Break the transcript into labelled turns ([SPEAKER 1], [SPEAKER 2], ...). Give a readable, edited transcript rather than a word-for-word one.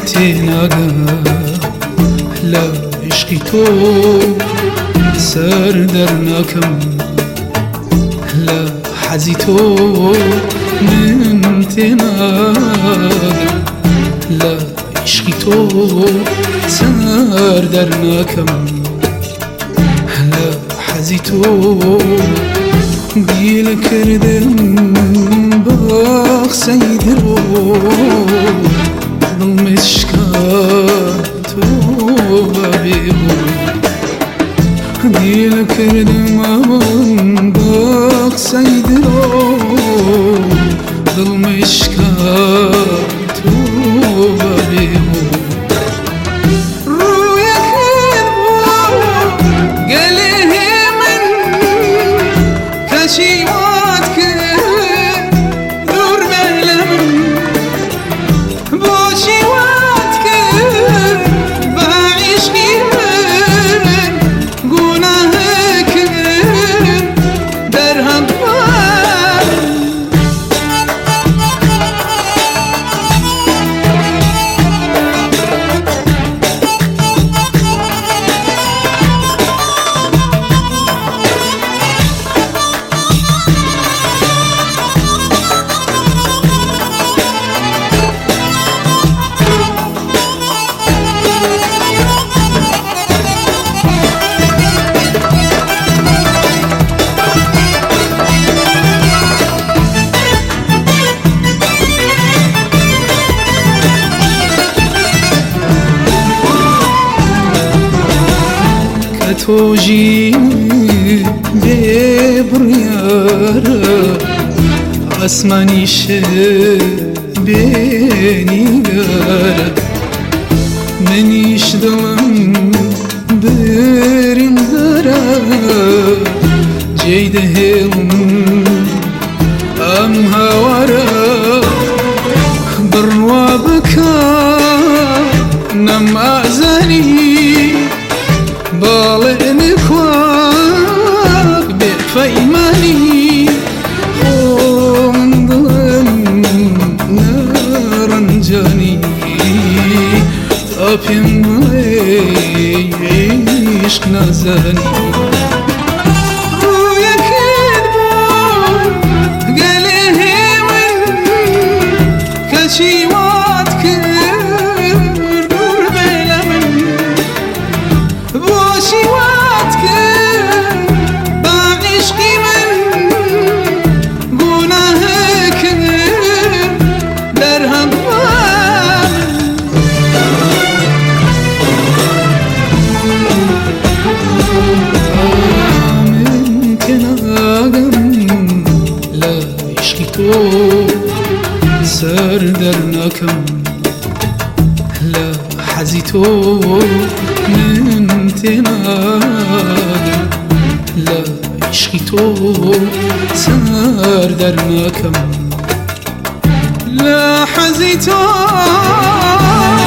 [SPEAKER 1] تناقم لا عشقی تو سر در نکم لا حزی تو من تناقم لا عشقی تو سر در نکم لا حزی تو گیل کردم باخ سید رو مشکات و بیهو دیل کردم آن باق سید رو دل مشکات و بیهو روی کن گله من کشیوات کرد دور بلم باشی تو جی ببریار آسمانیشه بنیگر منیش دلم برین داره جیده هلم ام هواره بروا بکا نم ازنی بالعني كواك بفيماني خندن نارنجاني طابين عيش نازاني سر در نکم لا حزی تو من تناقم لا عشقی تو سر در نکم لا حزی تو